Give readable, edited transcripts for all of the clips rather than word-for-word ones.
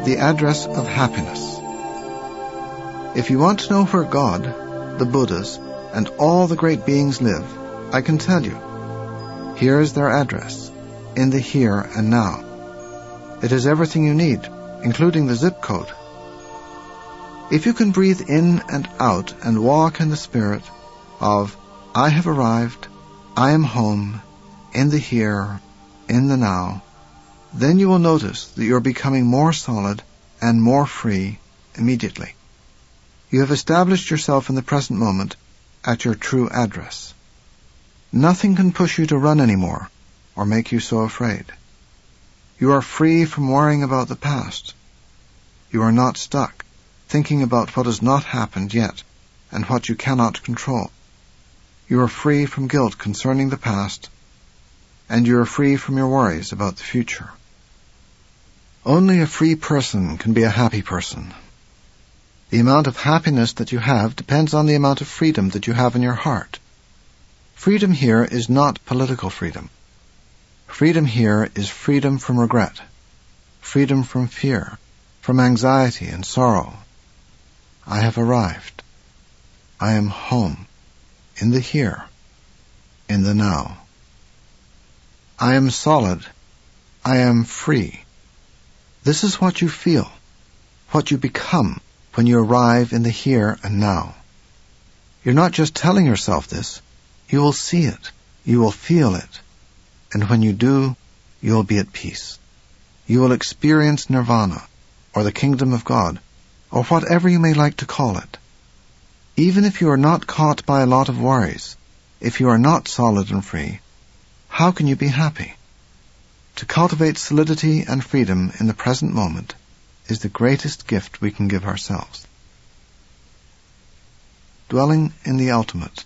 The address of happiness. If you want to know where God, the Buddhas, and all the great beings live, I can tell you. Here is their address, in the here and now. It has everything you need, including the zip code. If you can breathe in and out and walk in the spirit of, I have arrived, I am home, in the here, in the now, then you will notice that you are becoming more solid and more free immediately. You have established yourself in the present moment at your true address. Nothing can push you to run anymore or make you so afraid. You are free from worrying about the past. You are not stuck thinking about what has not happened yet and what you cannot control. You are free from guilt concerning the past, and you are free from your worries about the future. Only a free person can be a happy person. The amount of happiness that you have depends on the amount of freedom that you have in your heart. Freedom here is not political freedom. Freedom here is freedom from regret, freedom from fear, from anxiety and sorrow. I have arrived. I am home, in the here, in the now. I am solid. I am free. This is what you feel, what you become when you arrive in the here and now. You're not just telling yourself this. You will see it. You will feel it. And when you do, you will be at peace. You will experience nirvana, or the kingdom of God, or whatever you may like to call it. Even if you are not caught by a lot of worries, if you are not solid and free, how can you be happy? To cultivate solidity and freedom in the present moment is the greatest gift we can give ourselves. Dwelling in the ultimate.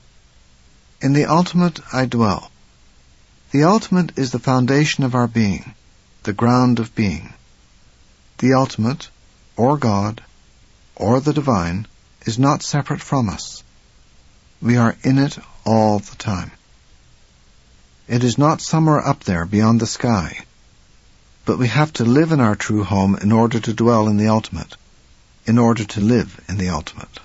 In the ultimate I dwell. The ultimate is the foundation of our being, the ground of being. The ultimate, or God, or the divine, is not separate from us. We are in it all the time. It is not somewhere up there beyond the sky, but we have to live in our true home in order to dwell in the ultimate, in order to live in the ultimate.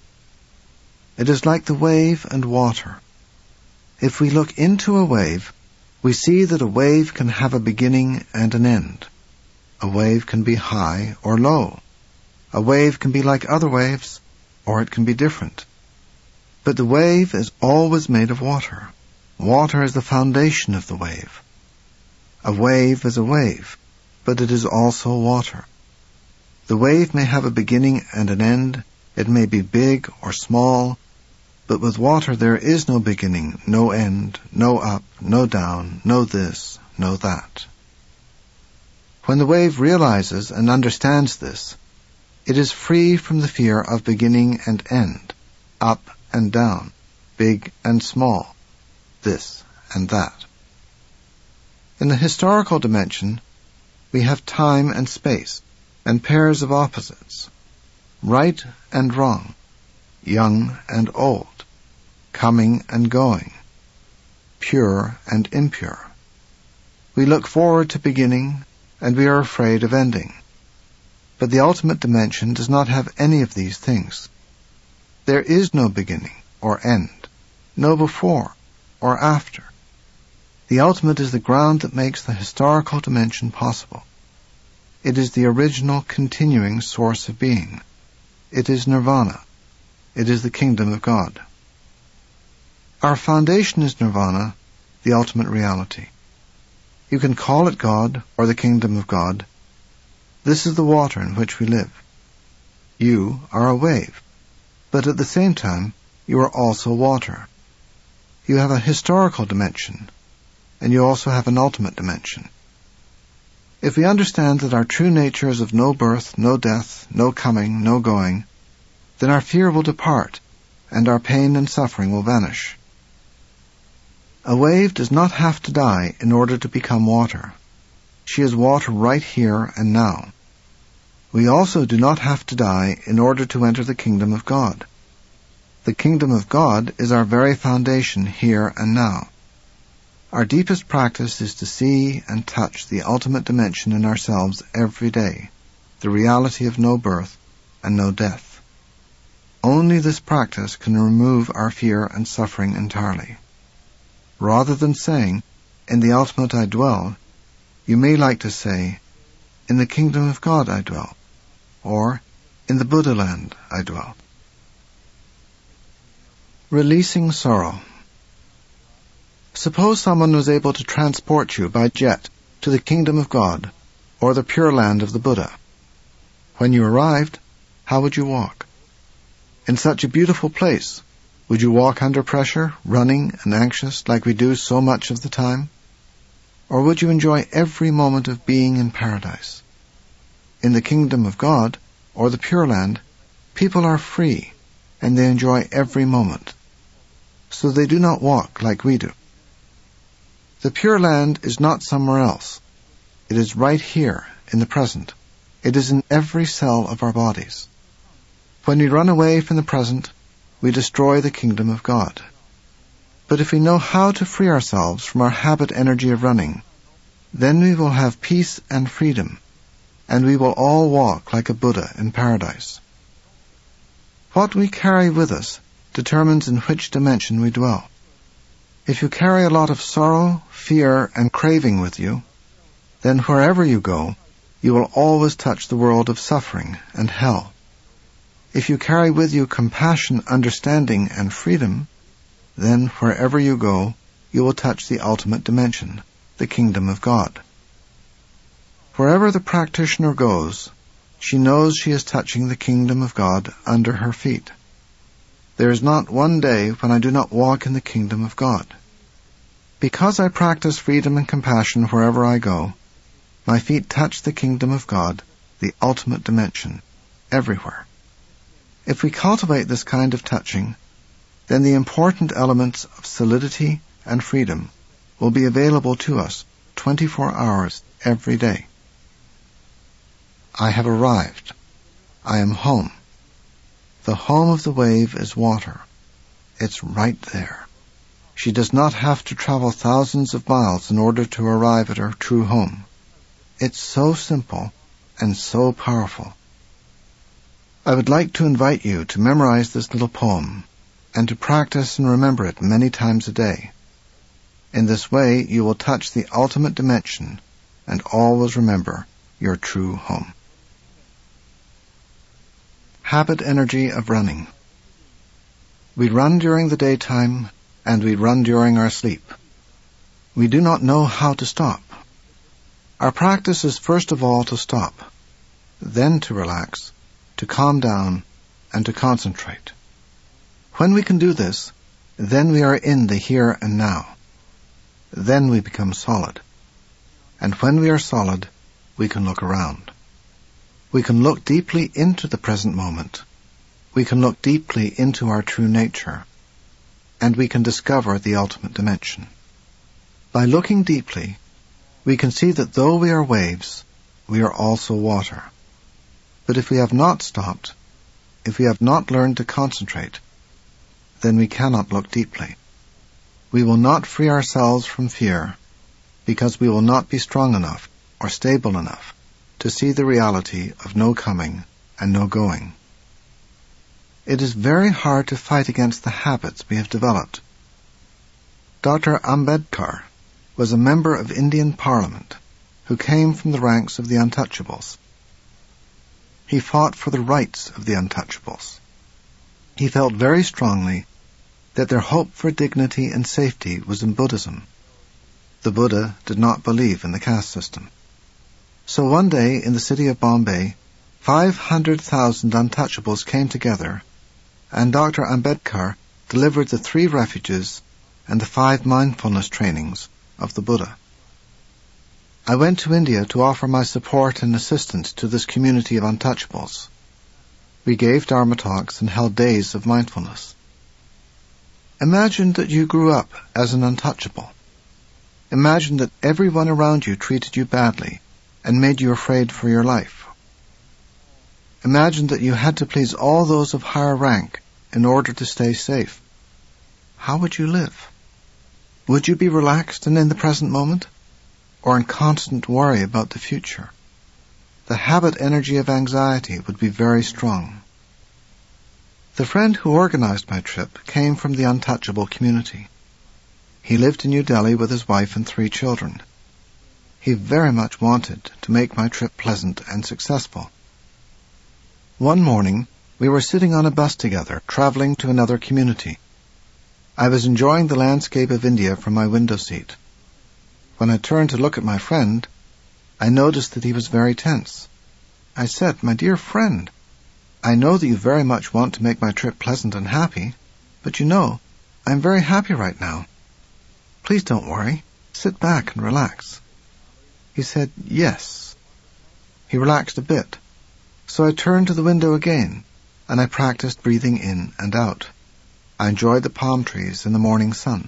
It is like the wave and water. If we look into a wave, we see that a wave can have a beginning and an end. A wave can be high or low. A wave can be like other waves, or it can be different. But the wave is always made of water. Water is the foundation of the wave. A wave is a wave, but it is also water. The wave may have a beginning and an end. It may be big or small, but with water there is no beginning, no end, no up, no down, no this, no that. When the wave realizes and understands this, it is free from the fear of beginning and end, up and down, big and small, this and that. In the historical dimension, we have time and space, and pairs of opposites, right and wrong, young and old, coming and going, pure and impure. We look forward to beginning, and we are afraid of ending. But the ultimate dimension does not have any of these things. There is no beginning or end, no before or after. The ultimate is the ground that makes the historical dimension possible. It is the original continuing source of being. It is nirvana. It is the kingdom of God. Our foundation is nirvana, the ultimate reality. You can call it God or the kingdom of God. This is the water in which we live. You are a wave, but at the same time you are also water. You have a historical dimension, and you also have an ultimate dimension. If we understand that our true nature is of no birth, no death, no coming, no going, then our fear will depart, and our pain and suffering will vanish. A wave does not have to die in order to become water. She is water right here and now. We also do not have to die in order to enter the kingdom of God. The kingdom of God is our very foundation here and now. Our deepest practice is to see and touch the ultimate dimension in ourselves every day, the reality of no birth and no death. Only this practice can remove our fear and suffering entirely. Rather than saying, "In the ultimate I dwell," you may like to say, "In the kingdom of God I dwell," or "In the Buddha land I dwell." Releasing sorrow. Suppose someone was able to transport you by jet to the kingdom of God or the Pure Land of the Buddha. When you arrived, how would you walk? In such a beautiful place, would you walk under pressure, running and anxious like we do so much of the time? Or would you enjoy every moment of being in paradise? In the kingdom of God or the Pure Land, people are free and they enjoy every moment. So they do not walk like we do. The Pure Land is not somewhere else. It is right here, in the present. It is in every cell of our bodies. When we run away from the present, we destroy the kingdom of God. But if we know how to free ourselves from our habit energy of running, then we will have peace and freedom, and we will all walk like a Buddha in paradise. What we carry with us determines in which dimension we dwell. If you carry a lot of sorrow, fear, and craving with you, then wherever you go, you will always touch the world of suffering and hell. If you carry with you compassion, understanding, and freedom, then wherever you go, you will touch the ultimate dimension, the kingdom of God. Wherever the practitioner goes, she knows she is touching the kingdom of God under her feet. There is not one day when I do not walk in the kingdom of God. Because I practice freedom and compassion wherever I go, my feet touch the kingdom of God, the ultimate dimension, everywhere. If we cultivate this kind of touching, then the important elements of solidity and freedom will be available to us 24 hours every day. I have arrived. I am home. The home of the wave is water. It's right there. She does not have to travel thousands of miles in order to arrive at her true home. It's so simple and so powerful. I would like to invite you to memorize this little poem and to practice and remember it many times a day. In this way, you will touch the ultimate dimension and always remember your true home. Habit energy of running. We run during the daytime and we run during our sleep. We do not know how to stop. Our practice is first of all to stop, then to relax, to calm down, and to concentrate. When we can do this, then we are in the here and now. Then we become solid. And when we are solid, we can look around. We can look deeply into the present moment. We can look deeply into our true nature. And we can discover the ultimate dimension. By looking deeply, we can see that though we are waves, we are also water. But if we have not stopped, if we have not learned to concentrate, then we cannot look deeply. We will not free ourselves from fear because we will not be strong enough or stable enough to see the reality of no coming and no going. It is very hard to fight against the habits we have developed. Dr. Ambedkar was a member of Indian Parliament who came from the ranks of the untouchables. He fought for the rights of the untouchables. He felt very strongly that their hope for dignity and safety was in Buddhism. The Buddha did not believe in the caste system. So one day in the city of Bombay, 500,000 untouchables came together, and Dr. Ambedkar delivered the 3 refuges and the 5 mindfulness trainings of the Buddha. I went to India to offer my support and assistance to this community of untouchables. We gave Dharma talks and held days of mindfulness. Imagine that you grew up as an untouchable. Imagine that everyone around you treated you badly and made you afraid for your life. Imagine that you had to please all those of higher rank in order to stay safe. How would you live? Would you be relaxed and in the present moment, or in constant worry about the future? the habit energy of anxiety would be very strong. The friend who organized my trip came from the untouchable community. He lived in New Delhi with his wife and 3 children. He very much wanted to make my trip pleasant and successful. One morning, we were sitting on a bus together, traveling to another community. I was enjoying the landscape of India from my window seat. When I turned to look at my friend, I noticed that he was very tense. I said, "My dear friend, I know that you very much want to make my trip pleasant and happy, but you know, I'm very happy right now. Please don't worry. Sit back and relax." He said, "Yes." He relaxed a bit, so I turned to the window again, and I practiced breathing in and out. I enjoyed the palm trees in the morning sun.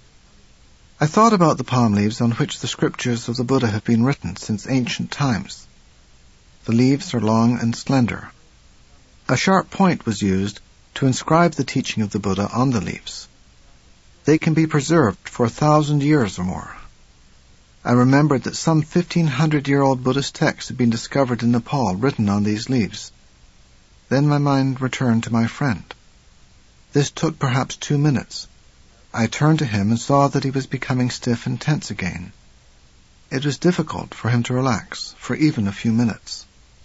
I thought about the palm leaves on which the scriptures of the Buddha have been written since ancient times. The leaves are long and slender. A sharp point was used to inscribe the teaching of the Buddha on the leaves. They can be preserved for 1,000 years or more. I remembered that some 1,500-year-old Buddhist texts had been discovered in Nepal written on these leaves. Then my mind returned to my friend. This took perhaps 2 minutes. I turned to him and saw that he was becoming stiff and tense again. It was difficult for him to relax for even a few minutes.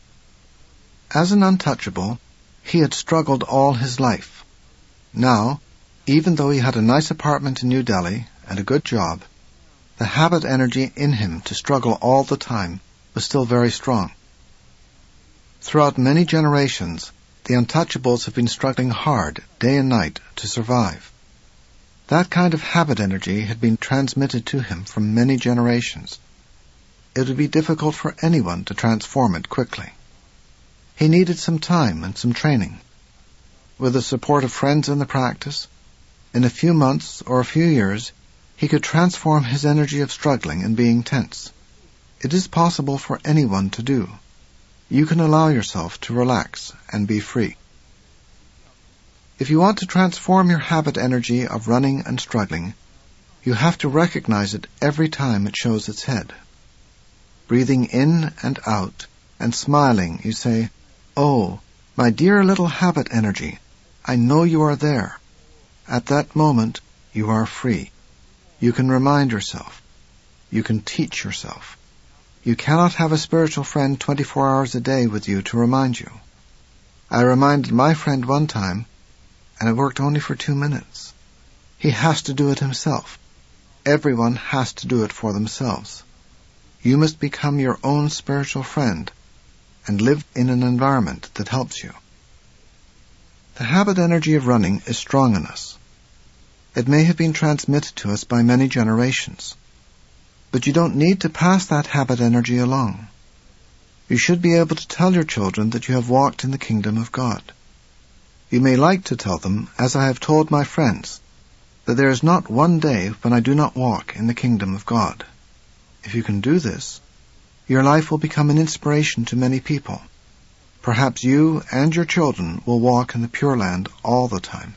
As an untouchable, he had struggled all his life. Now, even though he had a nice apartment in New Delhi and a good job, the habit energy in him to struggle all the time was still very strong. Throughout many generations, the untouchables have been struggling hard, day and night, to survive. That kind of habit energy had been transmitted to him from many generations. It would be difficult for anyone to transform it quickly. He needed some time and some training. With the support of friends in the practice, in a few months or a few years, he could transform his energy of struggling and being tense. It is possible for anyone to do. You can allow yourself to relax and be free. If you want to transform your habit energy of running and struggling, you have to recognize it every time it shows its head. Breathing in and out and smiling, you say, "Oh, my dear little habit energy, I know you are there." At that moment, you are free. You can remind yourself. You can teach yourself. You cannot have a spiritual friend 24 hours a day with you to remind you. I reminded my friend one time, and it worked only for 2 minutes. He has to do it himself. Everyone has to do it for themselves. You must become your own spiritual friend and live in an environment that helps you. The habit energy of running is strong in us. It may have been transmitted to us by many generations. But you don't need to pass that habit energy along. You should be able to tell your children that you have walked in the kingdom of God. You may like to tell them, as I have told my friends, that there is not one day when I do not walk in the kingdom of God. If you can do this, your life will become an inspiration to many people. Perhaps you and your children will walk in the Pure Land all the time.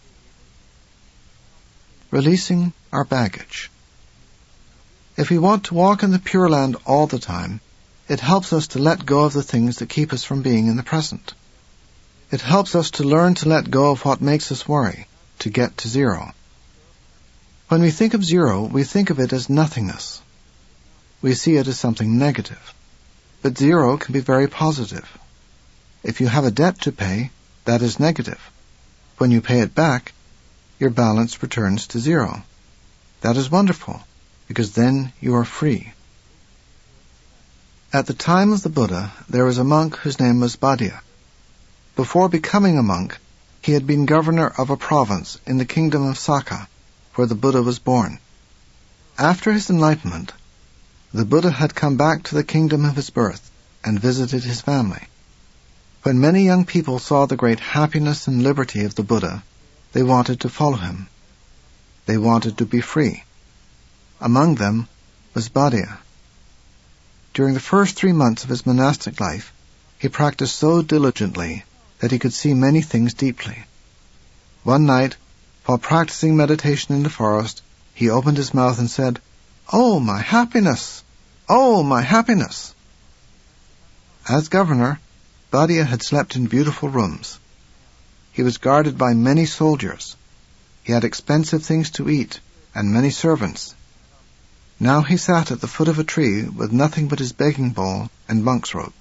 Releasing our baggage. If we want to walk in the Pure Land all the time, it helps us to let go of the things that keep us from being in the present. It helps us to learn to let go of what makes us worry, to get to zero. When we think of zero, we think of it as nothingness. We see it as something negative. But zero can be very positive. If you have a debt to pay, that is negative. When you pay it back, your balance returns to zero. That is wonderful, because then you are free. At the time of the Buddha, there was a monk whose name was Bhadia. Before becoming a monk, he had been governor of a province in the kingdom of Sakka, where the Buddha was born. After his enlightenment, the Buddha had come back to the kingdom of his birth and visited his family. When many young people saw the great happiness and liberty of the Buddha, they wanted to follow him. They wanted to be free. Among them was Bhadia. During the first 3 months of his monastic life, he practiced so diligently that he could see many things deeply. One night, while practicing meditation in the forest, he opened his mouth and said, "Oh, my happiness! Oh, my happiness!" As governor, Bhadia had slept in beautiful rooms. He was guarded by many soldiers. He had expensive things to eat and many servants. Now he sat at the foot of a tree with nothing but his begging bowl and monk's robe.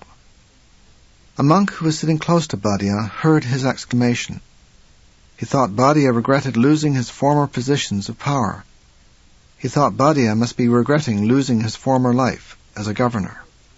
A monk who was sitting close to Bhadia heard his exclamation. He thought Bhadia regretted losing his former positions of power. He thought Bhadia must be regretting losing his former life as a governor.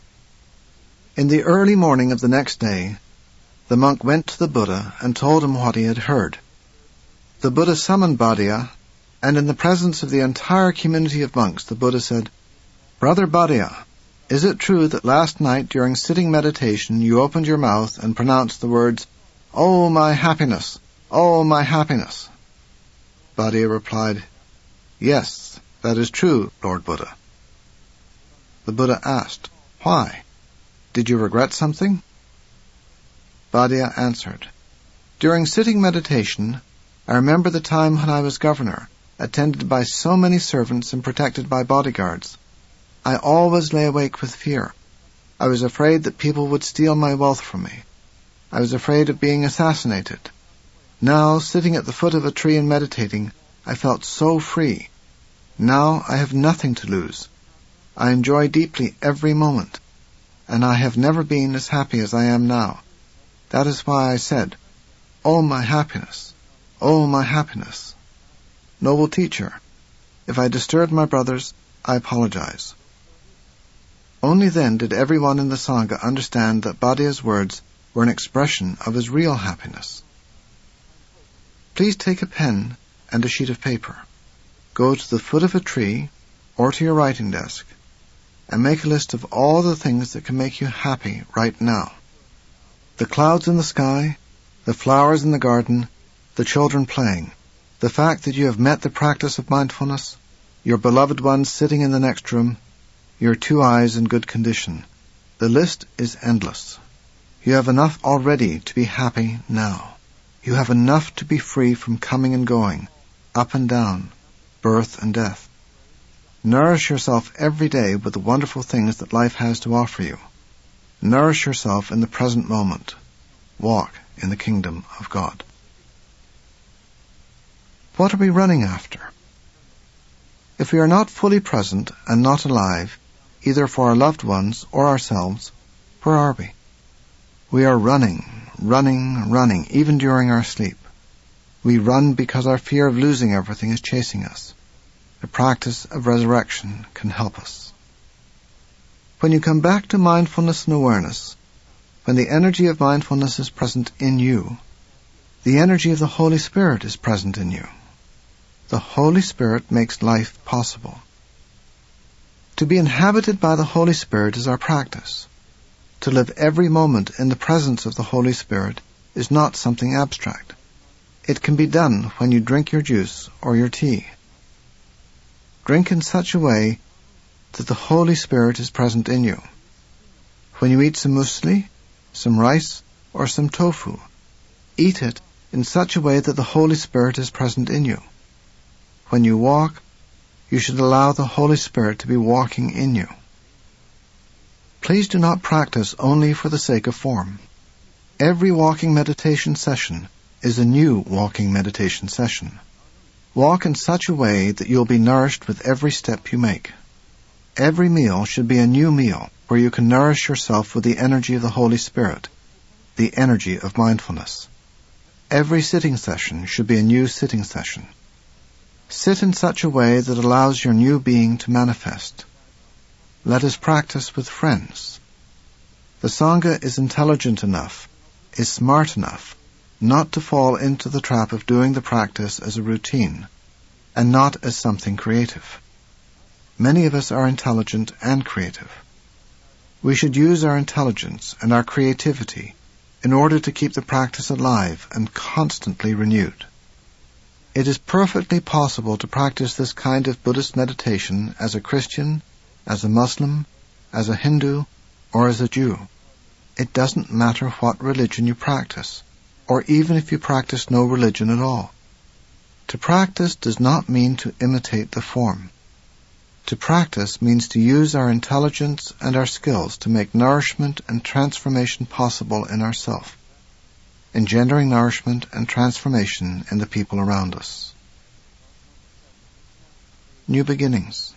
In the early morning of the next day, the monk went to the Buddha and told him what he had heard. The Buddha summoned Bhadia, and in the presence of the entire community of monks, the Buddha said, "Brother Bhadia, is it true that last night during sitting meditation you opened your mouth and pronounced the words, 'Oh, my happiness! Oh, my happiness!'" Bhadia replied, "Yes, that is true, Lord Buddha." The Buddha asked, "Why? Did you regret something?" Bhadia answered, "During sitting meditation, I remember the time when I was governor, attended by so many servants and protected by bodyguards. I always lay awake with fear. I was afraid that people would steal my wealth from me. I was afraid of being assassinated. Now, sitting at the foot of a tree and meditating, I felt so free. Now I have nothing to lose. I enjoy deeply every moment, and I have never been as happy as I am now. That is why I said, 'Oh, my happiness! Oh, my happiness!' Noble teacher, if I disturbed my brothers, I apologize." Only then did everyone in the Sangha understand that Bhadia's words were an expression of his real happiness. Please take a pen and a sheet of paper. Go to the foot of a tree or to your writing desk and make a list of all the things that can make you happy right now. The clouds in the sky, the flowers in the garden, the children playing, the fact that you have met the practice of mindfulness, your beloved ones sitting in the next room, your two eyes in good condition. The list is endless. You have enough already to be happy now. You have enough to be free from coming and going, up and down, birth and death. Nourish yourself every day with the wonderful things that life has to offer you. Nourish yourself in the present moment. Walk in the kingdom of God. What are we running after? If we are not fully present and not alive, either for our loved ones or ourselves, where are we? We are running, even during our sleep. We run because our fear of losing everything is chasing us. The practice of resurrection can help us. When you come back to mindfulness and awareness, when the energy of mindfulness is present in you, the energy of the Holy Spirit is present in you. The Holy Spirit makes life possible. To be inhabited by the Holy Spirit is our practice. To live every moment in the presence of the Holy Spirit is not something abstract. It can be done when you drink your juice or your tea. Drink in such a way that the Holy Spirit is present in you. When you eat some muesli, some rice, or some tofu, eat it in such a way that the Holy Spirit is present in you. When you walk, you should allow the Holy Spirit to be walking in you. Please do not practice only for the sake of form. Every walking meditation session is a new walking meditation session. Walk in such a way that you'll be nourished with every step you make. Every meal should be a new meal where you can nourish yourself with the energy of the Holy Spirit, the energy of mindfulness. Every sitting session should be a new sitting session. Sit in such a way that allows your new being to manifest. Let us practice with friends. The Sangha is intelligent enough, is smart enough, not to fall into the trap of doing the practice as a routine, and not as something creative. Many of us are intelligent and creative. We should use our intelligence and our creativity in order to keep the practice alive and constantly renewed. It is perfectly possible to practice this kind of Buddhist meditation as a Christian, as a Muslim, as a Hindu, or as a Jew. It doesn't matter what religion you practice, or even if you practice no religion at all. To practice does not mean to imitate the form. To practice means to use our intelligence and our skills to make nourishment and transformation possible in ourself, engendering nourishment and transformation in the people around us. New beginnings.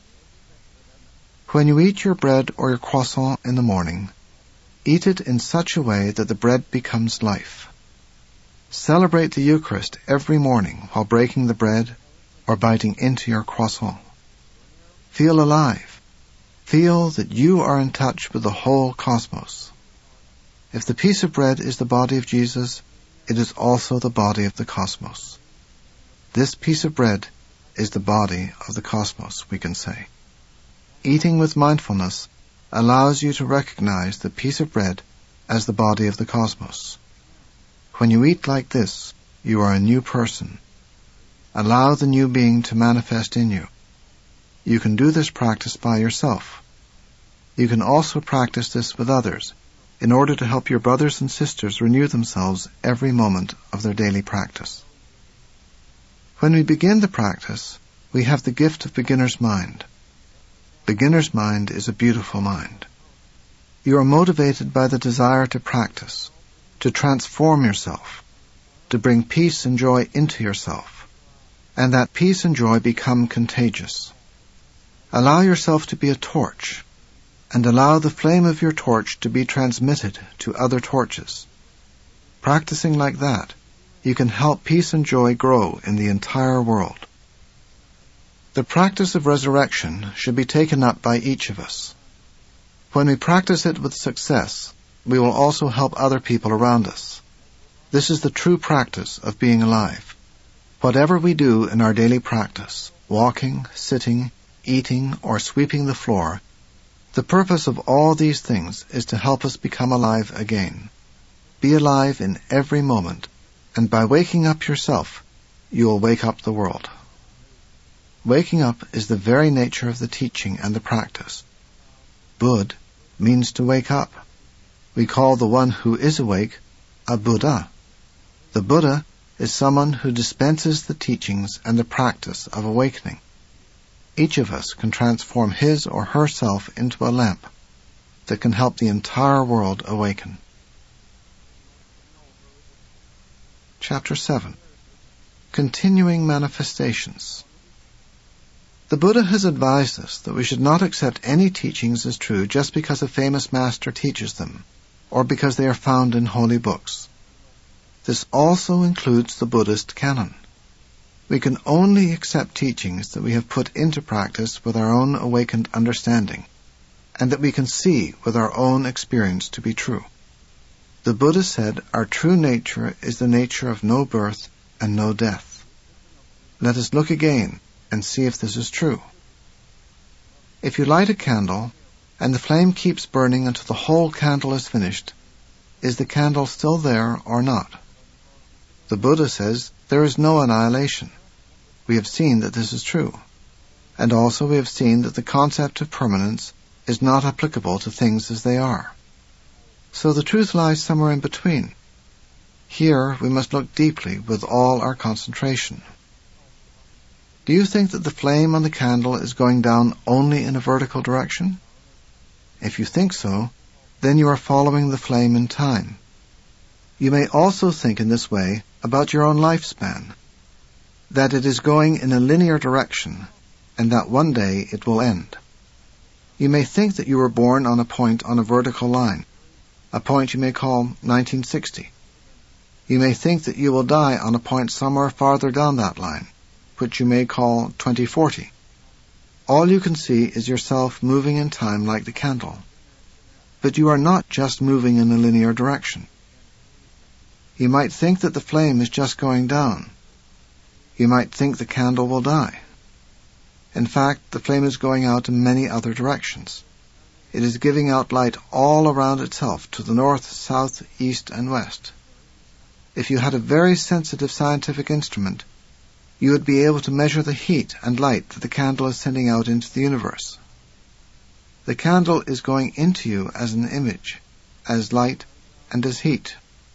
When you eat your bread or your croissant in the morning, eat it in such a way that the bread becomes life. Celebrate the Eucharist every morning while breaking the bread or biting into your croissant. Feel alive. Feel that you are in touch with the whole cosmos. If the piece of bread is the body of Jesus, it is also the body of the cosmos. This piece of bread is the body of the cosmos, we can say. Eating with mindfulness allows you to recognize the piece of bread as the body of the cosmos. When you eat like this, you are a new person. Allow the new being to manifest in you. You can do this practice by yourself. You can also practice this with others in order to help your brothers and sisters renew themselves every moment of their daily practice. When we begin the practice, we have the gift of beginner's mind. Beginner's mind is a beautiful mind. You are motivated by the desire to practice, to transform yourself, to bring peace and joy into yourself, and that peace and joy become contagious. Allow yourself to be a torch, and allow the flame of your torch to be transmitted to other torches. Practicing like that, you can help peace and joy grow in the entire world. The practice of resurrection should be taken up by each of us. When we practice it with success, we will also help other people around us. This is the true practice of being alive. Whatever we do in our daily practice, walking, sitting, eating, or sweeping the floor, the purpose of all these things is to help us become alive again. Be alive in every moment, and by waking up yourself, you will wake up the world. Waking up is the very nature of the teaching and the practice. Bud means to wake up. We call the one who is awake a Buddha. The Buddha is someone who dispenses the teachings and the practice of awakening. Each of us can transform his or herself into a lamp that can help the entire world awaken. Chapter 7. Continuing Manifestations. The Buddha has advised us that we should not accept any teachings as true just because a famous master teaches them, or because they are found in holy books. This also includes the Buddhist canon. We can only accept teachings that we have put into practice with our own awakened understanding, and that we can see with our own experience to be true. The Buddha said our true nature is the nature of no birth and no death. Let us look again and see if this is true. If you light a candle, and the flame keeps burning until the whole candle is finished, is the candle still there or not? The Buddha says there is no annihilation. We have seen that this is true. And also we have seen that the concept of permanence is not applicable to things as they are. So the truth lies somewhere in between. Here we must look deeply with all our concentration. Do you think that the flame on the candle is going down only in a vertical direction? If you think so, then you are following the flame in time. You may also think in this way about your own lifespan, that it is going in a linear direction, and that one day it will end. You may think that you were born on a point on a vertical line, a point you may call 1960. You may think that you will die on a point somewhere farther down that line, which you may call 2040. All you can see is yourself moving in time like the candle. But you are not just moving in a linear direction. You might think that the flame is just going down. You might think the candle will die. In fact, the flame is going out in many other directions. It is giving out light all around itself to the north, south, east, and west. If you had a very sensitive scientific instrument, you would be able to measure the heat and light that the candle is sending out into the universe. The candle is going into you as an image, as light, and as heat.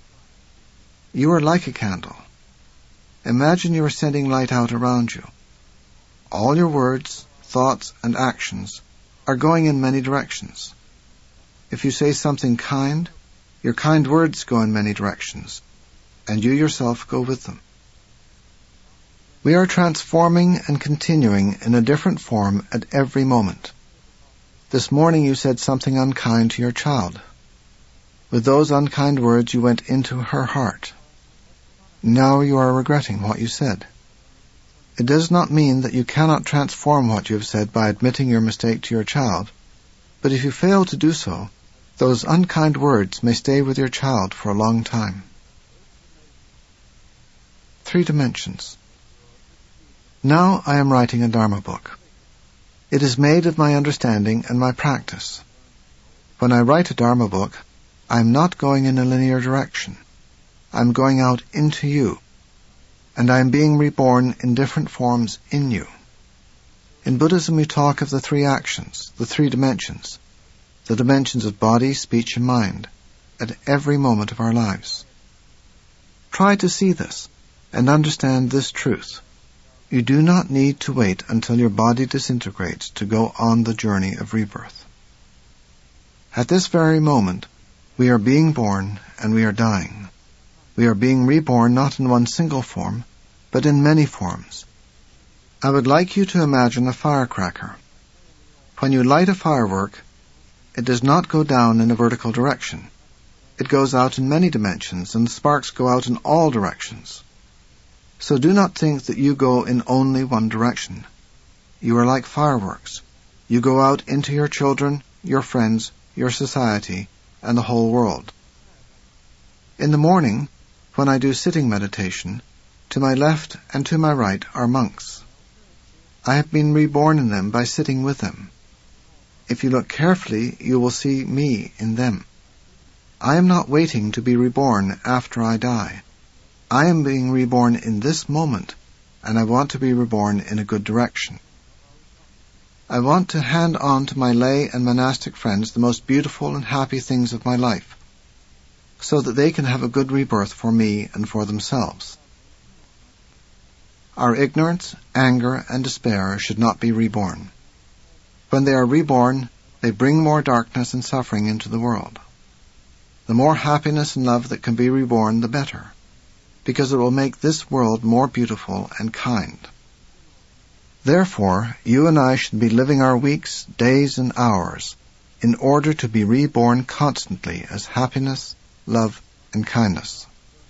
You are like a candle. Imagine you are sending light out around you. All your words, thoughts, and actions are going in many directions. If you say something kind, your kind words go in many directions, and you yourself go with them. We are transforming and continuing in a different form at every moment. This morning you said something unkind to your child. With those unkind words you went into her heart. Now you are regretting what you said. It does not mean that you cannot transform what you have said by admitting your mistake to your child, but if you fail to do so, those unkind words may stay with your child for a long time. 3 dimensions. Now I am writing a Dharma book. It is made of my understanding and my practice. When I write a Dharma book, I am not going in a linear direction. I am going out into you, and I am being reborn in different forms in you. In Buddhism we talk of the 3 actions, the 3 dimensions, the dimensions of body, speech, and mind, at every moment of our lives. Try to see this and understand this truth. You do not need to wait until your body disintegrates to go on the journey of rebirth. At this very moment, we are being born and we are dying. We are being reborn not in one single form, but in many forms. I would like you to imagine a firecracker. When you light a firework, it does not go down in a vertical direction. It goes out in many dimensions, and the sparks go out in all directions. So do not think that you go in only one direction. You are like fireworks. You go out into your children, your friends, your society, and the whole world. In the morning, when I do sitting meditation, to my left and to my right are monks. I have been reborn in them by sitting with them. If you look carefully, you will see me in them. I am not waiting to be reborn after I die. I am being reborn in this moment, and I want to be reborn in a good direction. I want to hand on to my lay and monastic friends the most beautiful and happy things of my life, so that they can have a good rebirth for me and for themselves. Our ignorance, anger, and despair should not be reborn. When they are reborn, they bring more darkness and suffering into the world. The more happiness and love that can be reborn, the better, because it will make this world more beautiful and kind. Therefore, you and I should be living our weeks, days, and hours in order to be reborn constantly as happiness, love, and kindness.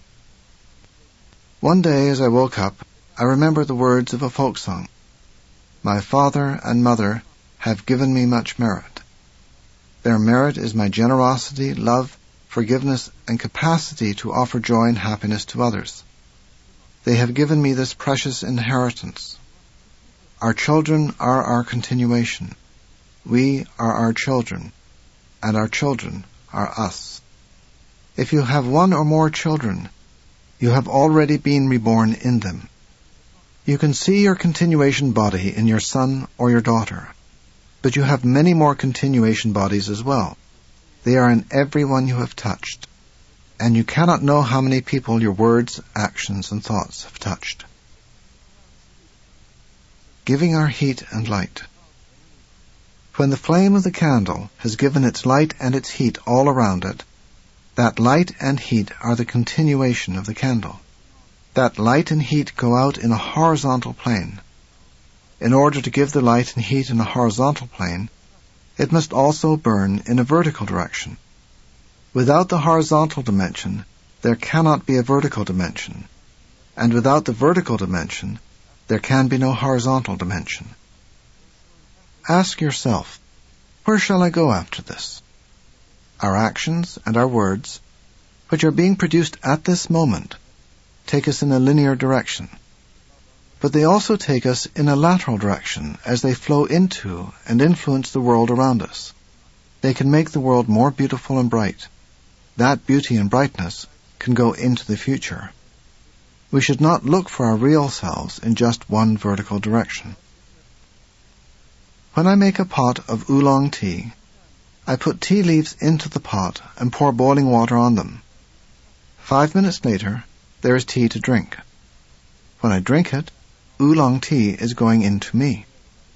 One day as I woke up, I remembered the words of a folk song. My father and mother have given me much merit. Their merit is my generosity, love, forgiveness, and capacity to offer joy and happiness to others. They have given me this precious inheritance. Our children are our continuation. We are our children, and our children are us. If you have one or more children, you have already been reborn in them. You can see your continuation body in your son or your daughter, but you have many more continuation bodies as well. They are in everyone you have touched, and you cannot know how many people your words, actions, and thoughts have touched. Giving our heat and light. When the flame of the candle has given its light and its heat all around it, that light and heat are the continuation of the candle. That light and heat go out in a horizontal plane. In order to give the light and heat in a horizontal plane, it must also burn in a vertical direction. Without the horizontal dimension, there cannot be a vertical dimension, and without the vertical dimension, there can be no horizontal dimension. Ask yourself, where shall I go after this? Our actions and our words, which are being produced at this moment, take us in a linear direction, but they also take us in a lateral direction as they flow into and influence the world around us. They can make the world more beautiful and bright. That beauty and brightness can go into the future. We should not look for our real selves in just one vertical direction. When I make a pot of oolong tea, I put tea leaves into the pot and pour boiling water on them. 5 minutes later, there is tea to drink. When I drink it, oolong tea is going into me.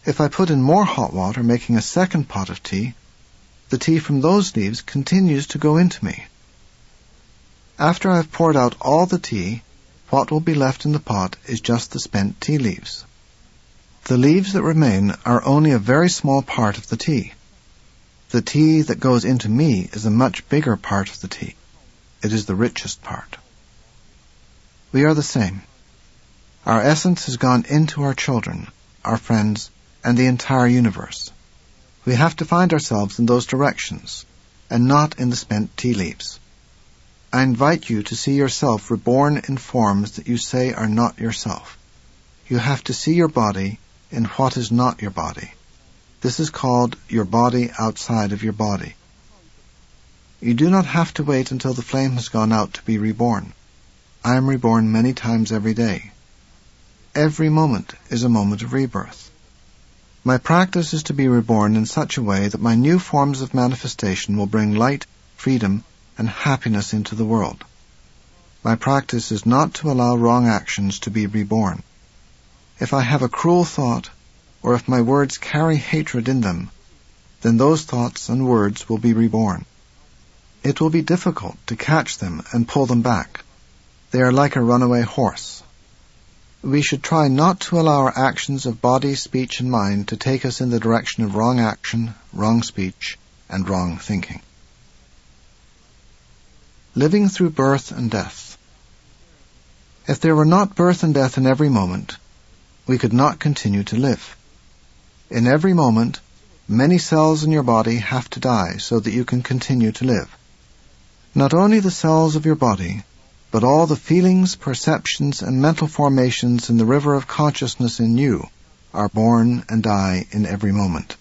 If I put in more hot water, making a second pot of tea, the tea from those leaves continues to go into me. After I have poured out all the tea, what will be left in the pot is just the spent tea leaves. The leaves that remain are only a very small part of the tea. The tea that goes into me is a much bigger part of the tea. It is the richest part. We are the same. Our essence has gone into our children, our friends, and the entire universe. We have to find ourselves in those directions, and not in the spent tea leaves. I invite you to see yourself reborn in forms that you say are not yourself. You have to see your body in what is not your body. This is called your body outside of your body. You do not have to wait until the flame has gone out to be reborn. I am reborn many times every day. Every moment is a moment of rebirth. My practice is to be reborn in such a way that my new forms of manifestation will bring light, freedom, and happiness into the world. My practice is not to allow wrong actions to be reborn. If I have a cruel thought, or if my words carry hatred in them, then those thoughts and words will be reborn. It will be difficult to catch them and pull them back. They are like a runaway horse. We should try not to allow our actions of body, speech, and mind to take us in the direction of wrong action, wrong speech, and wrong thinking. Living through birth and death. If there were not birth and death in every moment, we could not continue to live. In every moment, many cells in your body have to die so that you can continue to live. Not only the cells of your body, but all the feelings, perceptions, and mental formations in the river of consciousness in you are born and die in every moment.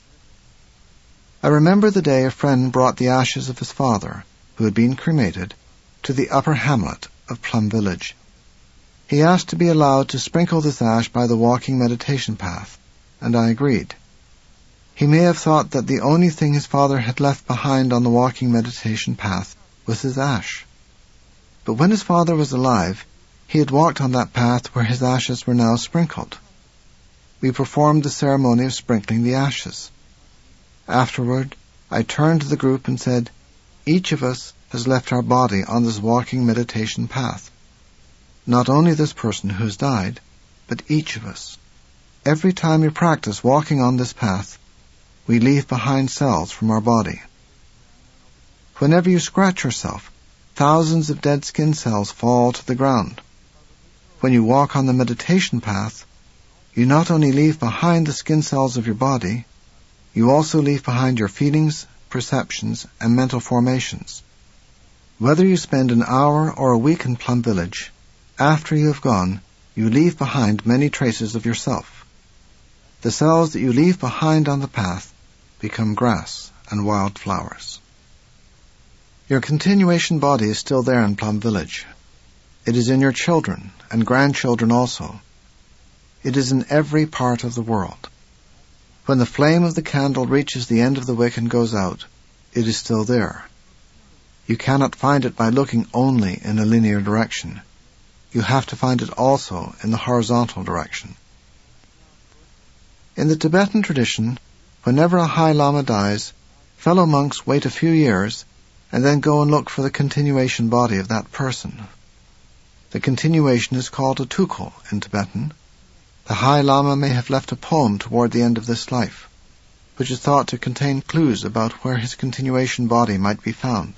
I remember the day a friend brought the ashes of his father, who had been cremated, to the upper hamlet of Plum Village. He asked to be allowed to sprinkle this ash by the walking meditation path, and I agreed. He may have thought that the only thing his father had left behind on the walking meditation path was his ash. But when his father was alive, he had walked on that path where his ashes were now sprinkled. We performed the ceremony of sprinkling the ashes. Afterward, I turned to the group and said, "Each of us has left our body on this walking meditation path. Not only this person who has died, but each of us. Every time we practice walking on this path, we leave behind cells from our body. Whenever you scratch yourself, thousands of dead skin cells fall to the ground. When you walk on the meditation path, you not only leave behind the skin cells of your body, you also leave behind your feelings, perceptions, and mental formations. Whether you spend an hour or a week in Plum Village, after you have gone, you leave behind many traces of yourself. The cells that you leave behind on the path become grass and wild flowers. Your continuation body is still there in Plum Village. It is in your children and grandchildren also. It is in every part of the world. When the flame of the candle reaches the end of the wick and goes out, it is still there. You cannot find it by looking only in a linear direction. You have to find it also in the horizontal direction. In the Tibetan tradition, whenever a High Lama dies, fellow monks wait a few years and then go and look for the continuation body of that person. The continuation is called a tukul in Tibetan. The High Lama may have left a poem toward the end of this life, which is thought to contain clues about where his continuation body might be found.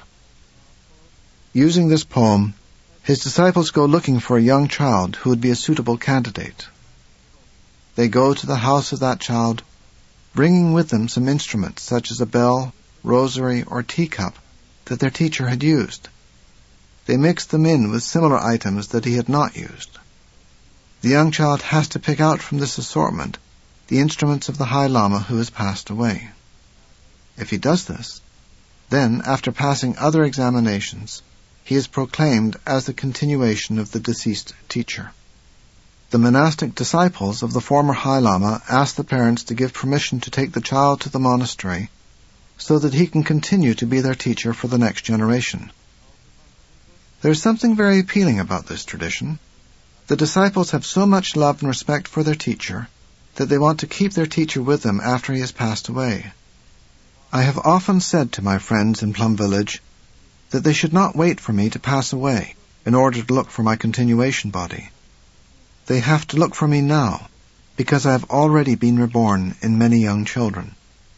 Using this poem, his disciples go looking for a young child who would be a suitable candidate. They go to the house of that child, bringing with them some instruments such as a bell, rosary, or teacup that their teacher had used. They mix them in with similar items that he had not used. The young child has to pick out from this assortment the instruments of the High Lama who has passed away. If he does this, then, after passing other examinations, he is proclaimed as the continuation of the deceased teacher. The monastic disciples of the former High Lama ask the parents to give permission to take the child to the monastery so that he can continue to be their teacher for the next generation. There is something very appealing about this tradition. The disciples have so much love and respect for their teacher that they want to keep their teacher with them after he has passed away. I have often said to my friends in Plum Village that they should not wait for me to pass away in order to look for my continuation body. They have to look for me now, because I have already been reborn in many young children.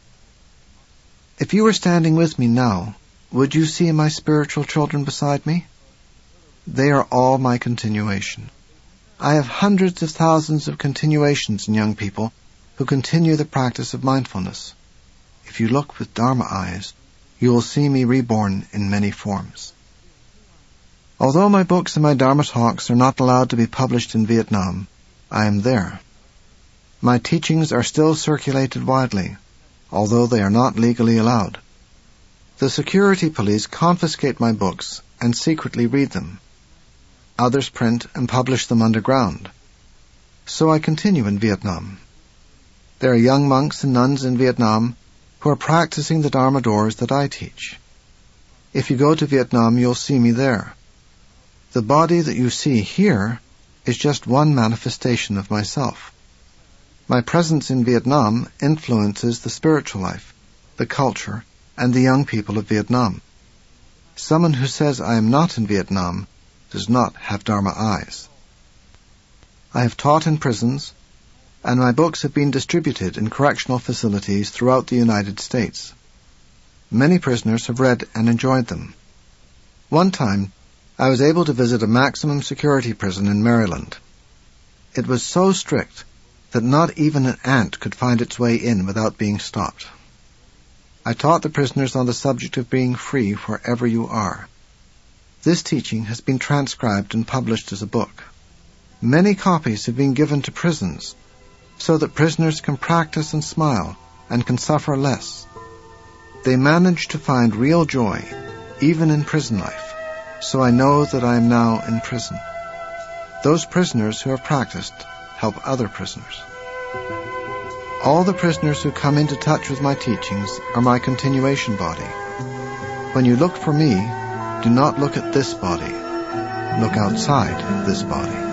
If you were standing with me now, would you see my spiritual children beside me? They are all my continuation. I have hundreds of thousands of continuations in young people who continue the practice of mindfulness. If you look with Dharma eyes, you will see me reborn in many forms. Although my books and my Dharma talks are not allowed to be published in Vietnam, I am there. My teachings are still circulated widely, although they are not legally allowed. The security police confiscate my books and secretly read them. Others print and publish them underground. So I continue in Vietnam. There are young monks and nuns in Vietnam who are practicing the Dharma doors that I teach. If you go to Vietnam, you'll see me there. The body that you see here is just one manifestation of myself. My presence in Vietnam influences the spiritual life, the culture, and the young people of Vietnam. Someone who says I am not in Vietnam does not have Dharma eyes. I have taught in prisons, and my books have been distributed in correctional facilities throughout the United States. Many prisoners have read and enjoyed them. One time, I was able to visit a maximum security prison in Maryland. It was so strict that not even an ant could find its way in without being stopped. I taught the prisoners on the subject of being free wherever you are. This teaching has been transcribed and published as a book. Many copies have been given to prisons so that prisoners can practice and smile and can suffer less. They manage to find real joy even in prison life, so I know that I am now in prison. Those prisoners who have practiced help other prisoners. All the prisoners who come into touch with my teachings are my continuation body. When you look for me, do not look at this body. Look outside this body.